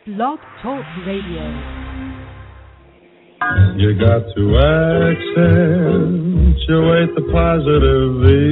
Blog Talk Radio. You got to accentuate the positive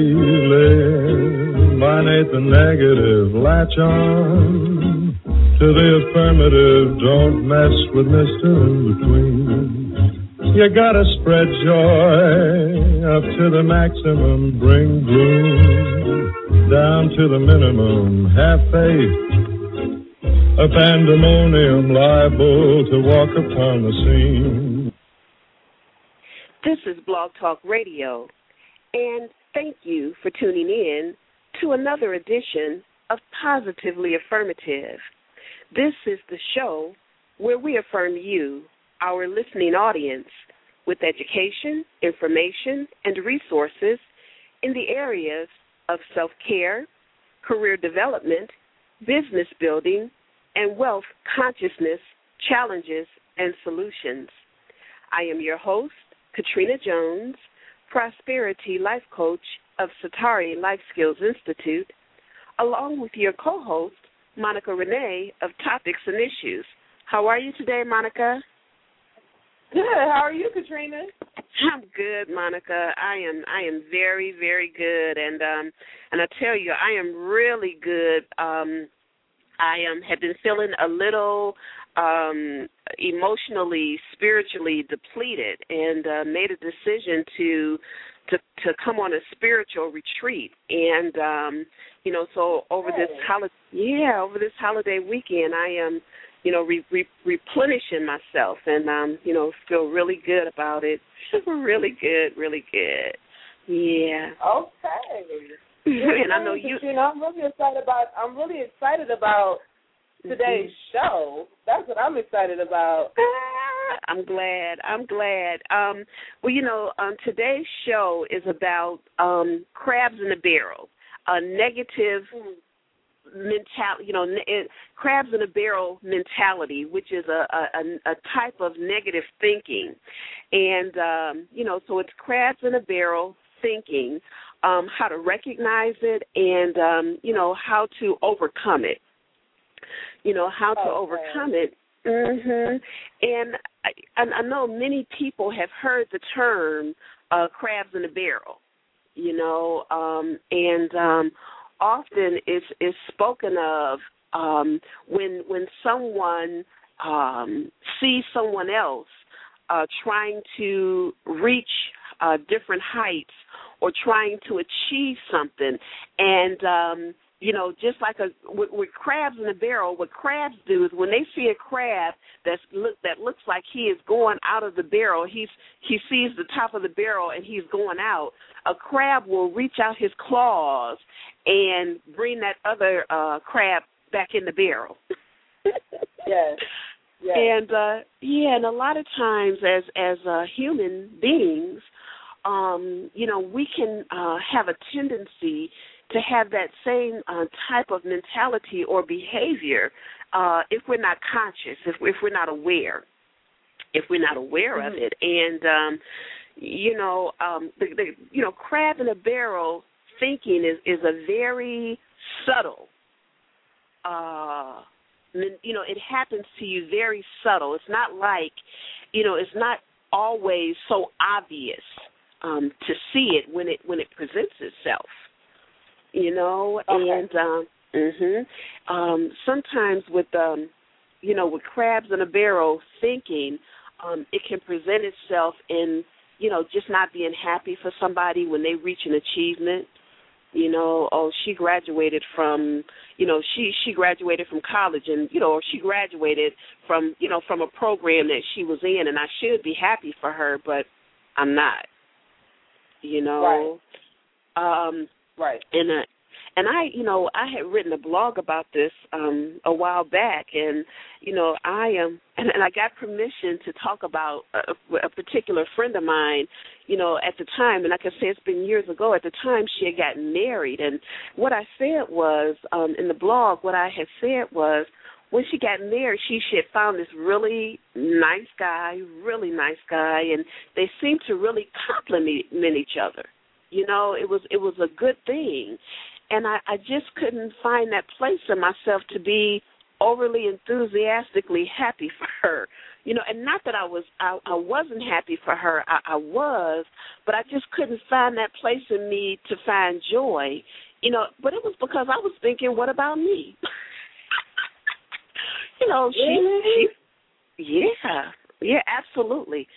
eliminate the negative, latch on to the affirmative, don't mess with Mr. In-Between. You gotta spread joy up to the maximum, bring gloom down to the minimum, have faith. A pandemonium liable to walk upon the scene. This is Blog Talk Radio, and thank you for tuning in to another edition of Positively Affirmative. This is the show where we affirm you, our listening audience, with education, information, and resources in the areas of self-care, career development, business building, and wealth consciousness, challenges, and solutions. I am your host, Katrina Jones, Prosperity Life Coach of Satari Life Skills Institute, along with your co-host, Monica Renee of Topics and Issues. How are you today, Monica? Good. How are you, Katrina? I'm good, Monica. I am very, very good, and I tell you, I am really good. I have been feeling a little emotionally, spiritually depleted, and made a decision to come on a spiritual retreat. And so over this holiday weekend, I am replenishing myself, and feel really good about it. really good. Yeah. Okay. And I know you. I'm really excited about today's show. That's what I'm excited about. I'm glad. Today's show is about crabs in a barrel, a negative mentality. Crabs in a barrel mentality, which is a type of negative thinking, and so it's crabs in a barrel thinking. How to recognize it, and how to overcome it. Overcome it. And I know many people have heard the term crabs in a barrel. And often it's spoken of when someone sees someone else trying to reach different heights or trying to achieve something. And, just like with crabs in a barrel, what crabs do is when they see a crab that looks like he is going out of the barrel, he sees the top of the barrel and he's going out, a crab will reach out his claws and bring that other crab back in the barrel. Yes. And, and a lot of times as human beings, we can have a tendency to have that same type of mentality or behavior if we're not conscious, if we're not aware, of it. And, crab in a barrel thinking is a very subtle, it happens to you very subtle. It's not like, it's not always so obvious to see it when it presents itself, Okay. And sometimes with with crabs in a barrel thinking, it can present itself in just not being happy for somebody when they reach an achievement. She graduated from she graduated from college, and or she graduated from from a program that she was in, and I should be happy for her, but I'm not. Right. And I had written a blog about this a while back, and and I got permission to talk about a particular friend of mine, at the time, and I can say it's been years ago. At the time, she had gotten married, and what I said was in the blog, what I had said was, when she got married, she had found this really nice guy, and they seemed to really complement each other. It was a good thing. And I just couldn't find that place in myself to be overly enthusiastically happy for her. You know, and not that I wasn't happy for her. I was, but I just couldn't find that place in me to find joy. You know, but it was because I was thinking, what about me? You know, yeah, absolutely.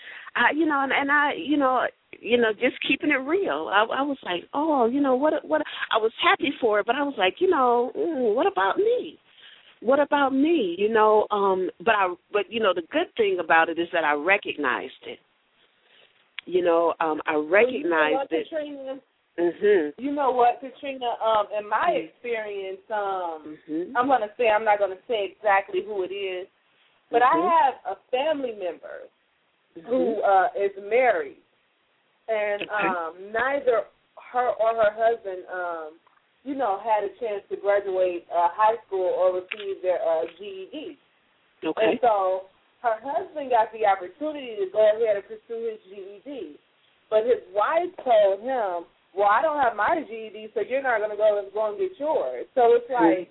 Just keeping it real. I was like, oh, you know, what I was happy for it, but I was like, you know, what about me? What about me? You know, but you know, the good thing about it is that I recognized it. You know, I recognized it. Katrina? Mm-hmm. You know what, Katrina? In my experience, I'm not gonna say exactly who it is, but I have a family member who is married, and neither her or her husband, had a chance to graduate high school or receive their GED. Okay. And so her husband got the opportunity to go ahead and pursue his GED, but his wife told him, well, I don't have my GED, so you're not going to go and get yours. So it's like,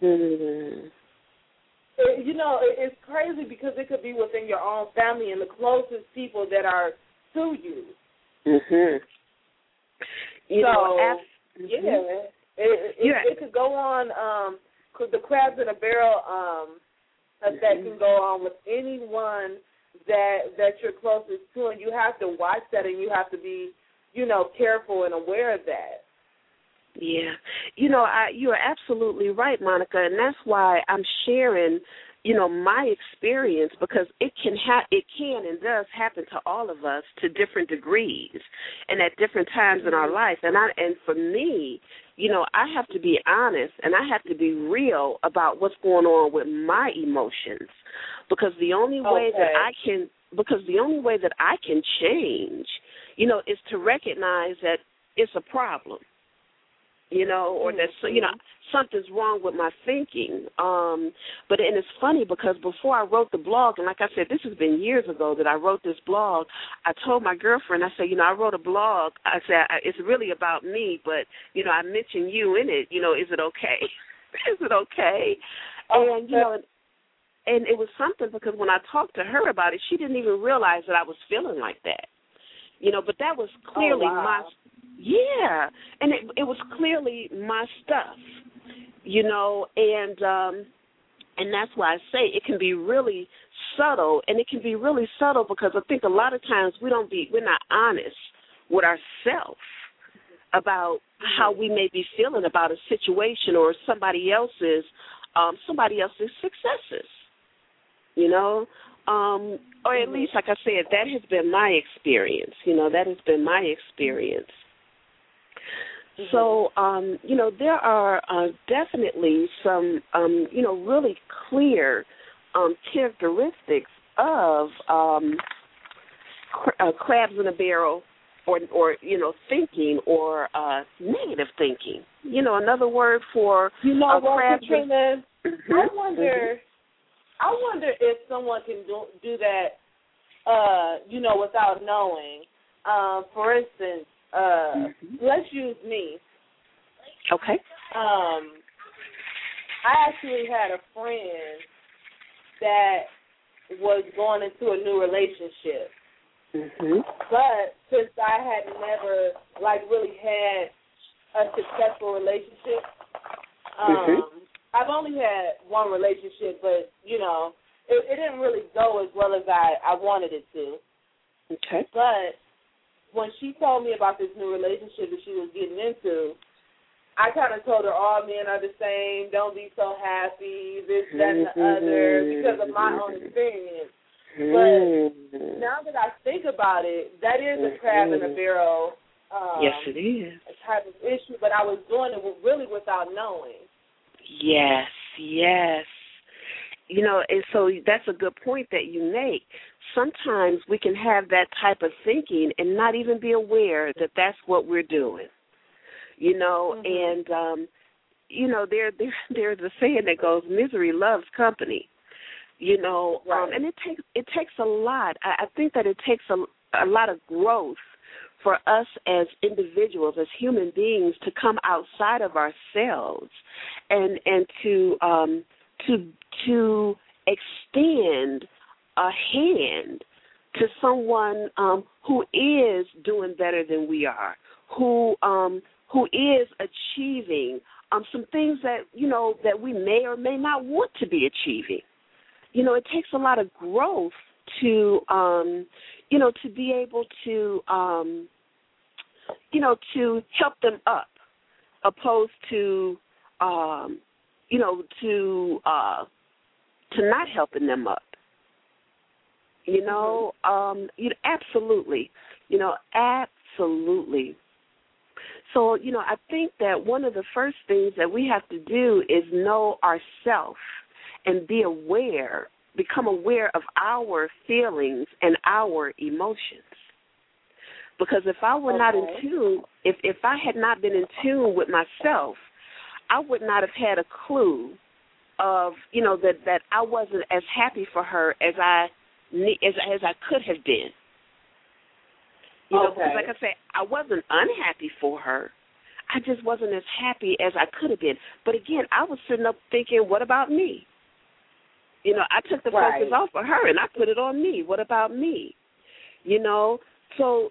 it's crazy because it could be within your own family and the closest people that are to you. Mm-hmm. It could go on, the crabs in a barrel that can go on with anyone that you're closest to, and you have to watch that and you have to be, careful and aware of that. Yeah. You know, you are absolutely right, Monica, and that's why I'm sharing, my experience, because it can and does happen to all of us to different degrees and at different times in our life. And for me, I have to be honest and I have to be real about what's going on with my emotions, because the only way that I can change, is to recognize that it's a problem, or that, something's wrong with my thinking. And it's funny because before I wrote the blog, and like I said, this has been years ago that I wrote this blog, I told my girlfriend, I said, I wrote a blog. I said, it's really about me, but, I mentioned you in it. Is it okay? Is it okay? And, and it was something because when I talked to her about it, she didn't even realize that I was feeling like that. But that was clearly and it was clearly my stuff, and that's why I say it can be really subtle, and it can be really subtle because I think a lot of times we're not honest with ourselves about how we may be feeling about a situation or somebody else's successes, or at least, like I said, that has been my experience. That has been my experience. So, there are definitely some, really clear characteristics of crabs in a barrel or thinking or negative thinking. Another word for crabs. Katrina, I wonder if someone can do that, without knowing. For instance, let's use me. Okay. I actually had a friend that was going into a new relationship. But since I had never, really had a successful relationship, I've only had one relationship, but, it didn't really go as well as I wanted it to. Okay. But when she told me about this new relationship that she was getting into, I kind of told her all men are the same, don't be so happy, this, that, and the other, because of my own experience. But now that I think about it, that is a crab in a barrel yes, it is. type of issue, but I was doing it really without knowing. Yes. And so that's a good point that you make. Sometimes we can have that type of thinking and not even be aware that that's what we're doing. And, there's a saying that goes, misery loves company, Right. And it takes a lot. I think that it takes a lot of growth for us as individuals, as human beings, to come outside of ourselves and to to extend a hand to someone who is doing better than we are, who is achieving some things that, that we may or may not want to be achieving. It takes a lot of growth to, to be able to, to help them up, opposed to, to not helping them up. Absolutely. Absolutely. So, I think that one of the first things that we have to do is know ourselves and become aware of our feelings and our emotions. Because if I were not in tune, if I had not been in tune with myself, I would not have had a clue of, that I wasn't as happy for her as I could have been. Because like I said, I wasn't unhappy for her. I just wasn't as happy as I could have been. But again, I was sitting up thinking, what about me? I took the focus off of her and I put it on me. What about me? So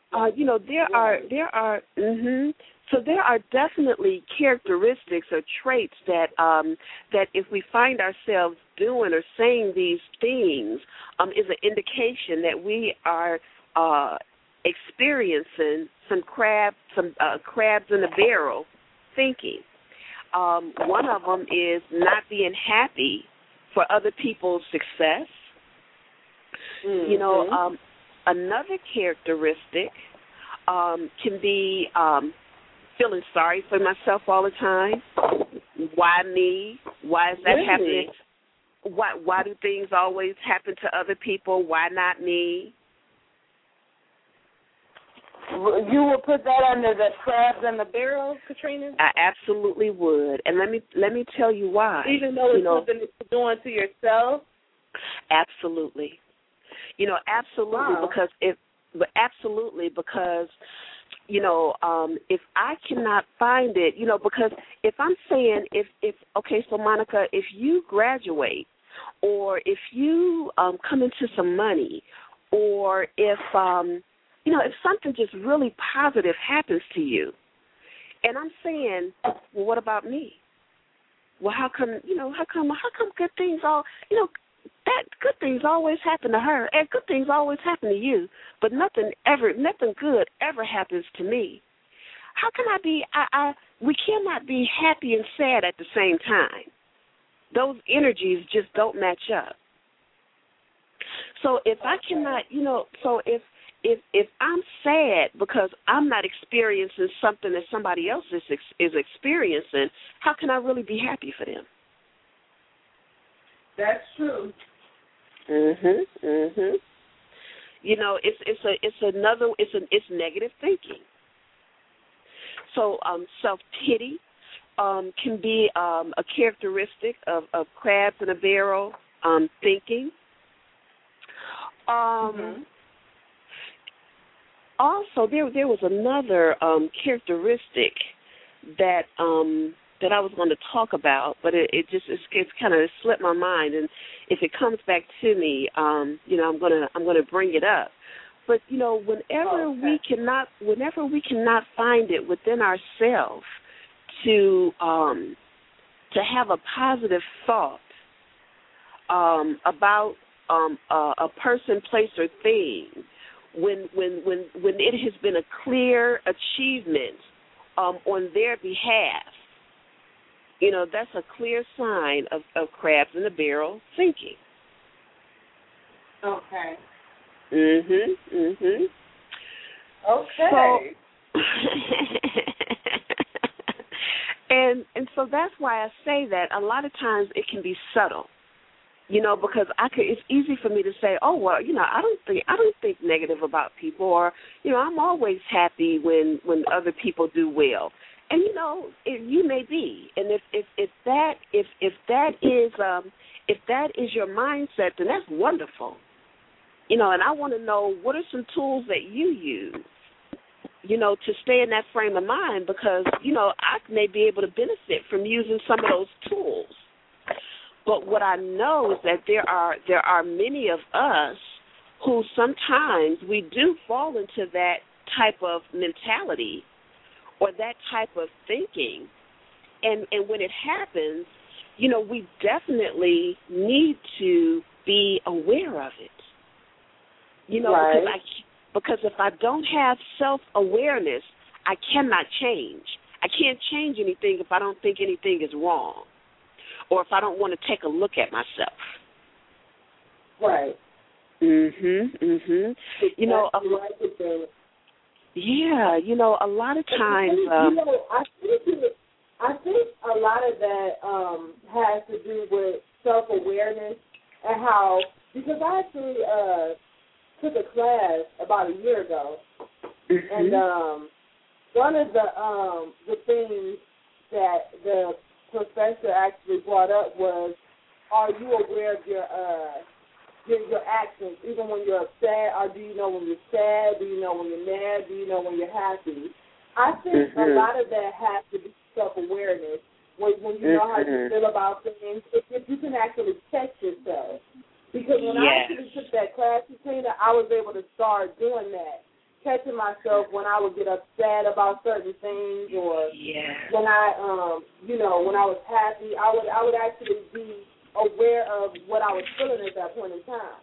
there are definitely characteristics or traits that that if we find ourselves doing or saying these things, is an indication that we are experiencing some crabs in a barrel thinking. One of them is not being happy for other people's success. Another characteristic can be feeling sorry for myself all the time. Why me? Why is that happening? Why do things always happen to other people? Why not me? You would put that under the crabs in the barrel, Katrina? I absolutely would, and let me tell you why. Even though it's something that you're doing to yourself. Absolutely. Absolutely. Wow. Because if I cannot find it, because if I'm saying so Monica, if you graduate, or if you come into some money, or if if something just really positive happens to you, and I'm saying, well, what about me? Well, how come good things that good things always happen to her, and good things always happen to you, but nothing good ever happens to me. How can I be? We cannot be happy and sad at the same time. Those energies just don't match up. So if I cannot, if I'm sad because I'm not experiencing something that somebody else is experiencing, how can I really be happy for them? That's true. It's negative thinking. So self-pity can be a characteristic of crabs in a barrel thinking. Also, there was another characteristic that I was going to talk about, but it's kind of slipped my mind, and if it comes back to me, I'm gonna bring it up. But whenever we cannot find it within ourselves to have a positive thought about a person, place, or thing, when it has been a clear achievement on their behalf, that's a clear sign of crabs in a barrel thinking. Okay. Okay. So, and so that's why I say that a lot of times it can be subtle. Because it's easy for me to say, oh well, I don't think negative about people, or I'm always happy when other people do well. And you may be, and if that is your mindset, then that's wonderful. And I want to know, what are some tools that you use, to stay in that frame of mind, because I may be able to benefit from using some of those tools. But what I know is that there are many of us who sometimes we do fall into that type of mentality or that type of thinking. And when it happens, we definitely need to be aware of it. Right. Because if I don't have self-awareness, I cannot change. I can't change anything if I don't think anything is wrong or if I don't want to take a look at myself. Right. Yeah, a lot of times. I think a lot of that has to do with self-awareness and how, because I actually took a class about a year ago, and one of the things that the professor actually brought up was, are you aware of your actions, even when you're upset, or do you know when you're sad, do you know when you're mad, do you know when you're happy? I think a lot of that has to be self-awareness, when you know how you feel about things, if you can actually catch yourself. Because when I actually took that class, Katrina, I was able to start doing that, catching myself when I would get upset about certain things, or when I, when I was happy, I would actually be aware of what I was feeling at that point in time.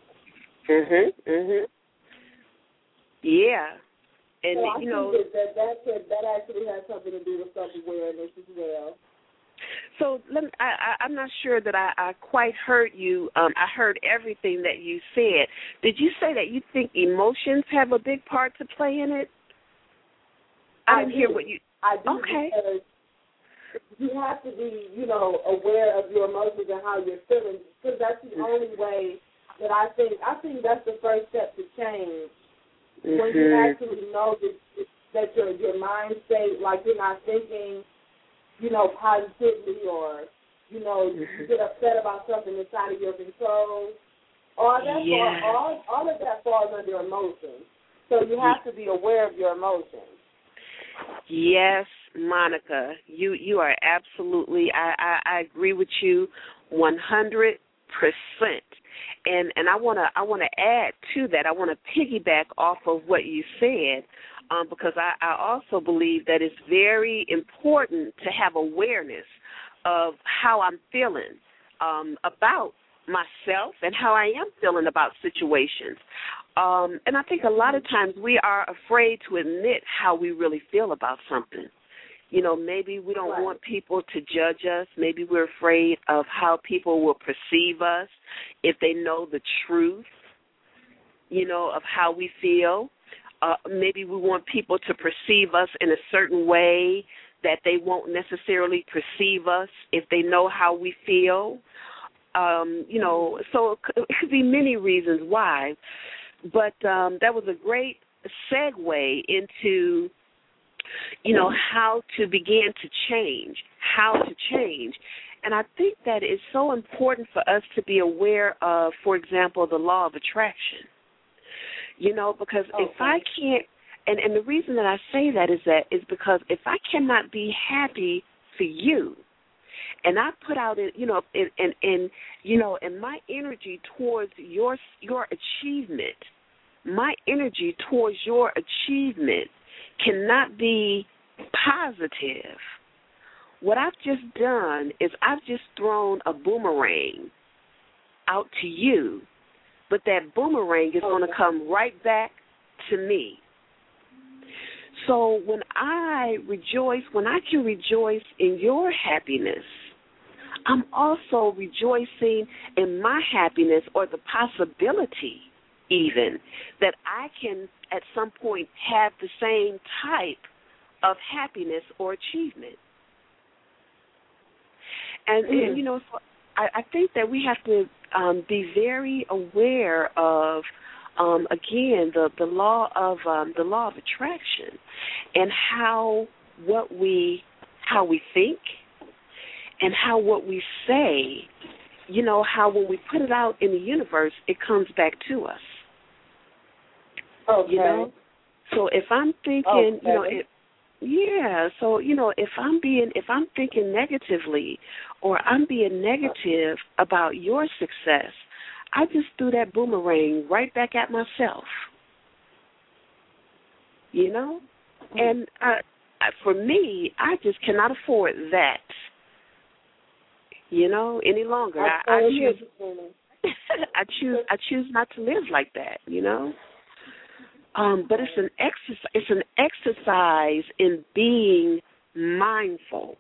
Yeah. And, so I think that actually has something to do with self-awareness as well. So I'm not sure that I quite heard you. I heard everything that you said. Did you say that you think emotions have a big part to play in it? I didn't hear what you... I do. Okay. Because you have to be, aware of your emotions and how you're feeling, because that's the only way that I think that's the first step to change. When you actually know that your mind state, like you're not thinking, positively, or, you get upset about something that's out of your control. All of that falls under emotions. So you have to be aware of your emotions. Yes, Monica, you are absolutely, I agree with you 100%. And I wanna add to that. I want to piggyback off of what you said, because I also believe that it's very important to have awareness of how I'm feeling about myself and how I am feeling about situations. And I think a lot of times we are afraid to admit how we really feel about something. Maybe we don't want people to judge us. Maybe we're afraid of how people will perceive us if they know the truth, of how we feel. Maybe we want people to perceive us in a certain way that they won't necessarily perceive us if they know how we feel. So it could be many reasons why. But that was a great segue into how to begin to change, And I think that it's so important for us to be aware of, for example, the law of attraction. Because if I can't, and the reason that I say that is because if I cannot be happy for you, and I put out, in my energy towards your achievement, my energy towards your achievement cannot be positive. What I've just done is I've just thrown a boomerang out to you, but that boomerang is going to come right back to me. So when I can rejoice in your happiness, I'm also rejoicing in my happiness, or the possibility even that I can at some point have the same type of happiness or achievement. And so I think that we have to be very aware of, again, the law of attraction, and how we think, and how what we say, how when we put it out in the universe, it comes back to us. Okay. So if I'm thinking, Yeah, so if I'm thinking negatively, or I'm being negative about your success, I just threw that boomerang right back at myself. And for me, I just cannot afford that. Any longer. I choose not to live like that. But it's an exercise in being mindful.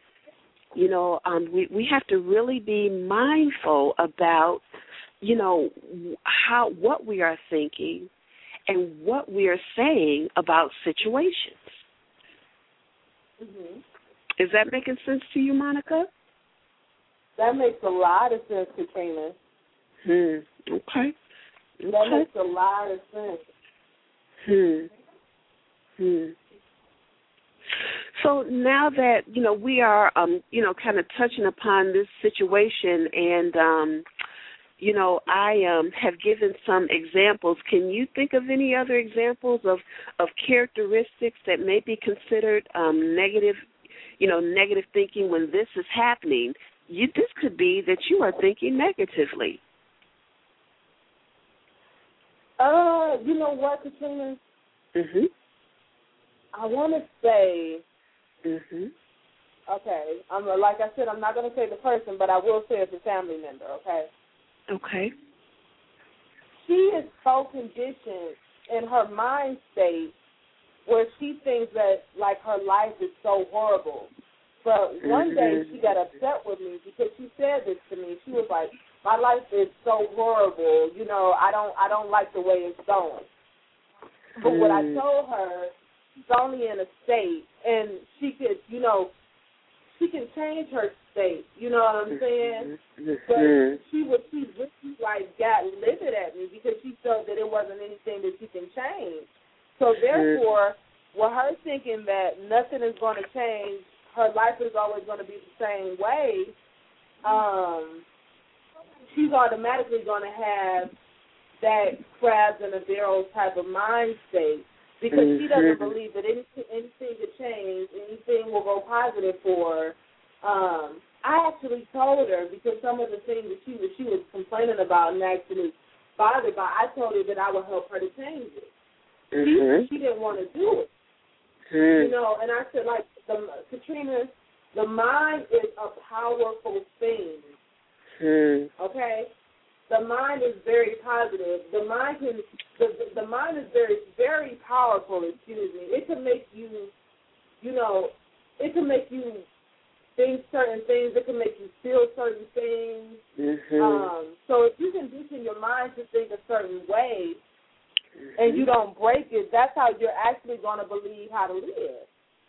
We have to really be mindful about, what we are thinking and what we are saying about situations. Mm-hmm. Is that making sense to you, Monica? That makes a lot of sense, Katrina. Okay. That makes a lot of sense. So now that, we are, kind of touching upon this situation, and, I have given some examples. Can you think of any other examples of characteristics that may be considered negative, negative thinking when this is happening? This could be that you are thinking negatively. You know what, Katrina? Mhm. I want to say. Mhm. Okay. Like I said, I'm not going to say the person, but I will say it's a family member. Okay. Okay. She is so conditioned in her mind state where she thinks that like her life is so horrible. But one day she got upset with me because she said this to me. She was like, "My life is so horrible. I don't like the way it's going." But what I told her, she's only in a state, and she could, she can change her state. You know what I'm saying? But she really got livid at me because she felt that it wasn't anything that she can change. So therefore, with her thinking that nothing is going to change, her life is always going to be the same way, she's automatically going to have that crabs in a barrel type of mind state because she doesn't believe that anything could change, anything will go positive for her. I actually told her because some of the things that she was complaining about and actually bothered by, I told her that I would help her to change it. She didn't want to do it. And I said, Katrina, the mind is a powerful thing. Okay? The mind is very positive. The mind is very, very powerful, It can make you, it can make you think certain things. It can make you feel certain things. So if you condition your mind to think a certain way and you don't break it, that's how you're actually going to believe how to live.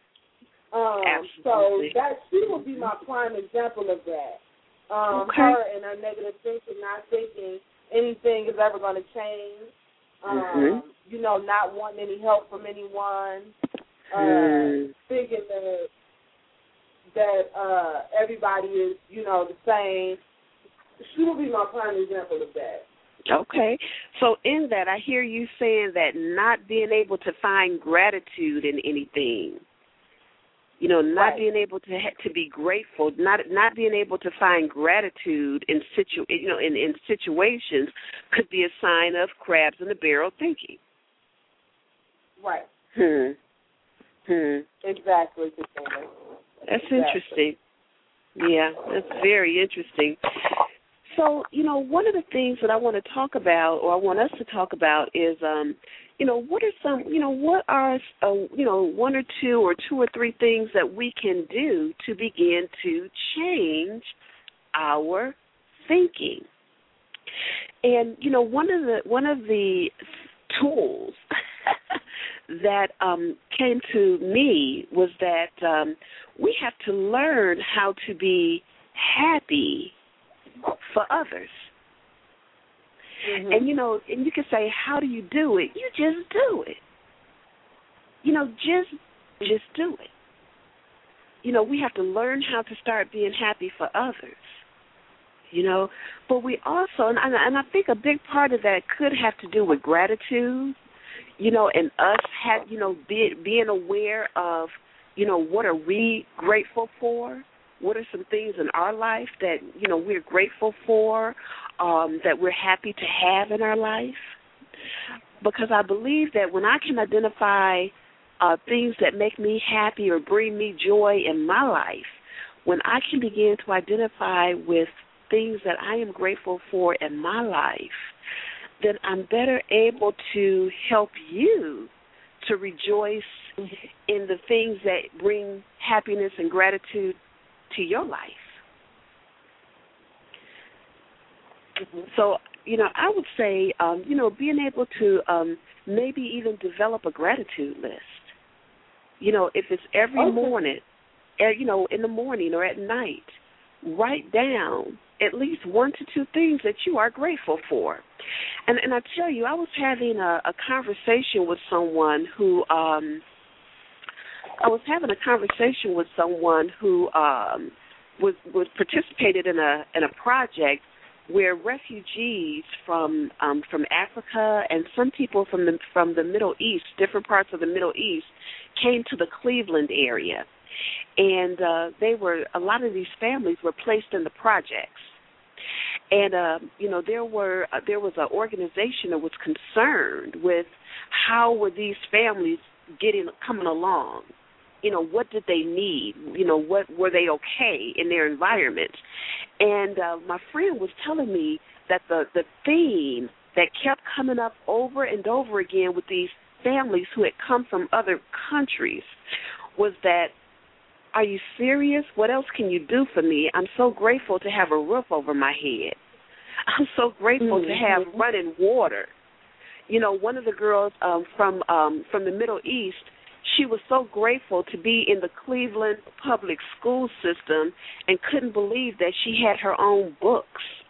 So she will be my prime example of that. Her and her negative thinking, not thinking anything is ever going to change, not wanting any help from anyone, thinking that everybody is, the same. She will be my prime example of that. Okay. So in that, I hear you saying that not being able to find gratitude in anything, not being able to be grateful, not being able to find gratitude in situations could be a sign of crabs in the barrel thinking. Right. Exactly. That's interesting. Yeah, that's very interesting. So, one of the things that I want to talk about, or I want us to talk about, is, what are some, what are, one or two or three things that we can do to begin to change our thinking. And, one of the tools that came to me was that we have to learn how to be happy for others. And, and you can say, how do you do it? You just do it. Just do it. We have to learn how to start being happy for others. But we also, and I think a big part of that could have to do with gratitude. and us being aware of, what are we grateful for? What are some things in our life that, we're grateful for, that we're happy to have in our life? Because I believe that when I can identify things that make me happy or bring me joy in my life, when I can begin to identify with things that I am grateful for in my life, then I'm better able to help you to rejoice in the things that bring happiness and gratitude to your life. So, I would say, being able to maybe even develop a gratitude list. If it's every morning, in the morning or at night, write down at least 1 to 2 things that you are grateful for. And I tell you, I was having a conversation with someone who was participated in a project where refugees from Africa and some people from the Middle East, different parts of the Middle East, came to the Cleveland area, and a lot of these families were placed in the projects, and there was an organization that was concerned with how were these families coming along. What did they need? What were they okay in their environment? And my friend was telling me that the theme that kept coming up over and over again with these families who had come from other countries was that, are you serious? What else can you do for me? I'm so grateful to have a roof over my head. I'm so grateful to have running water. One of the girls from the Middle East, she was so grateful to be in the Cleveland public school system and couldn't believe that she had her own books.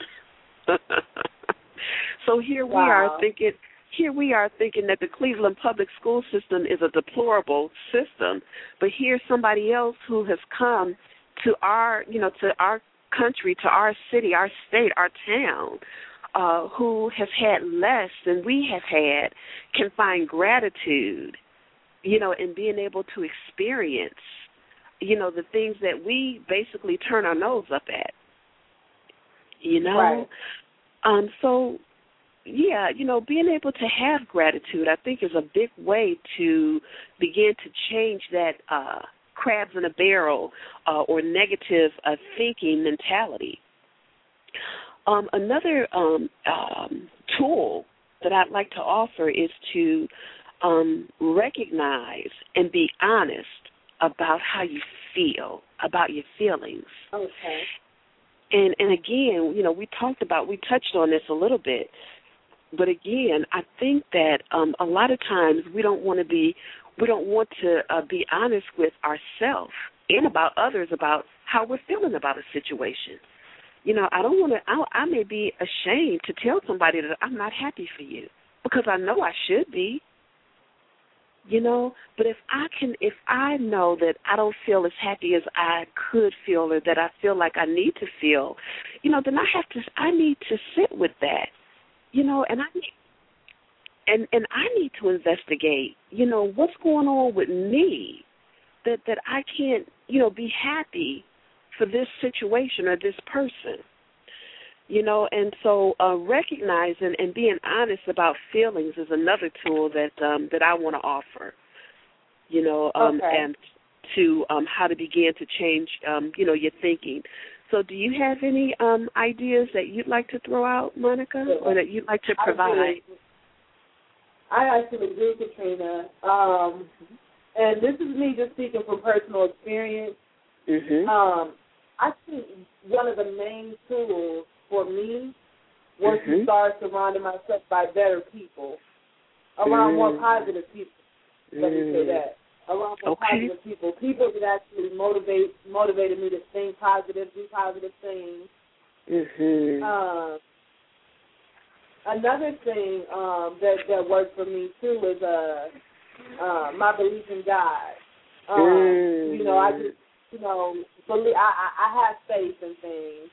So here we are thinking that the Cleveland public school system is a deplorable system, but here's somebody else who has come to our country, to our city, our state, our town, who has had less than we have had, can find gratitude, and being able to experience, the things that we basically turn our nose up at, Right. So, yeah, being able to have gratitude, I think, is a big way to begin to change that crabs in a barrel or negative thinking mentality. Another tool that I'd like to offer is to recognize and be honest about how you feel, about your feelings. Okay. And again, we touched on this a little bit, but again, I think that a lot of times we don't want to be honest with ourselves and about others about how we're feeling about a situation. I may be ashamed to tell somebody that I'm not happy for you because I know I should be. But if I know that I don't feel as happy as I could feel or that I feel like I need to feel, then I need to sit with that, and I need to investigate, what's going on with me that I can't, be happy for this situation or this person. And so recognizing and being honest about feelings is another tool that I want to offer, and to how to begin to change, your thinking. So do you have any ideas that you'd like to throw out, Monica, or that you'd like to provide? I actually agree, Katrina. And this is me just speaking from personal experience. Mm-hmm. I think one of the main tools for me was to start surrounding myself by better people, around more positive people. Let me say that. Around more positive people that actually motivated me to think positive, do positive things. Mm-hmm. Another thing that worked for me too is my belief in God. I just believe. I have faith in things.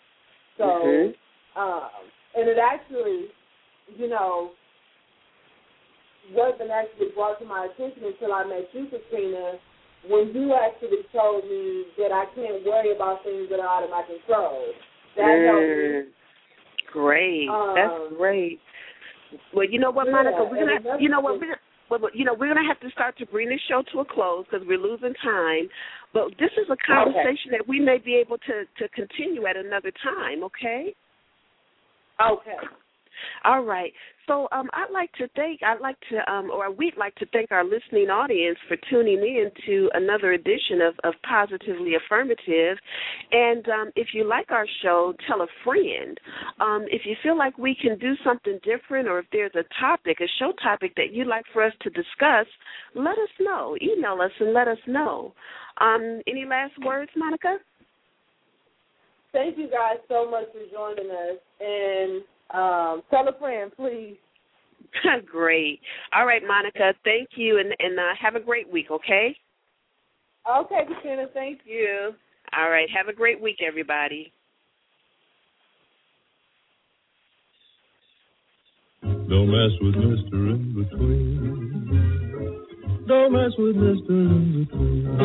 So, and it actually, wasn't actually brought to my attention until I met you, Katrina, when you actually told me that I can't worry about things that are out of my control. That helped me. Great. That's great. Well, you know what, Monica? We're gonna have to start to bring this show to a close because we're losing time. But this is a conversation that we may be able to continue at another time. Okay. Okay. All right. So we'd like to thank our listening audience for tuning in to another edition of Positively Affirmative. And if you like our show, tell a friend. If you feel like we can do something different, or if there's a show topic that you'd like for us to discuss, let us know. Email us and let us know. Any last words, Monica? Thank you guys so much for joining us. And tell a friend, please. Great. All right, Monica, thank you, and have a great week, okay? Okay, Katrina, thank you. All right, have a great week, everybody. Don't mess with Mr. In Between. Don't mess with Mr. In Between.